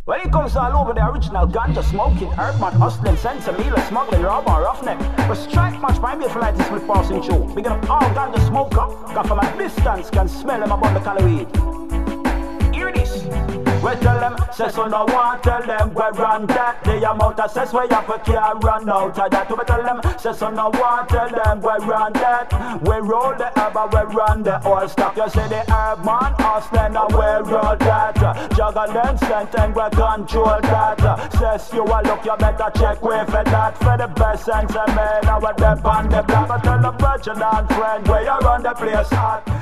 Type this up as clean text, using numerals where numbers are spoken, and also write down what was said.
When it comes all over the original ganja smoking, Earthman hustling, sensimilla smuggling, robber, roughneck. But strike much my beautiful light is split passing through. Big up all ganja smoker, cause from a distance can smell them about the calorie. Hear this. We tell them, say so no one, tell them we run that. The amount of cess we have we can't run out of that. We tell them, say so no one, tell them we run that. We roll the herb and we run the oil stock. You say the herb man, hustling and we roll that. Juggle them scent and we control that. Says you a look, you better check way for that. For the best sense of men, I want them on the block. I tell the virgin and friend where you run the place hot.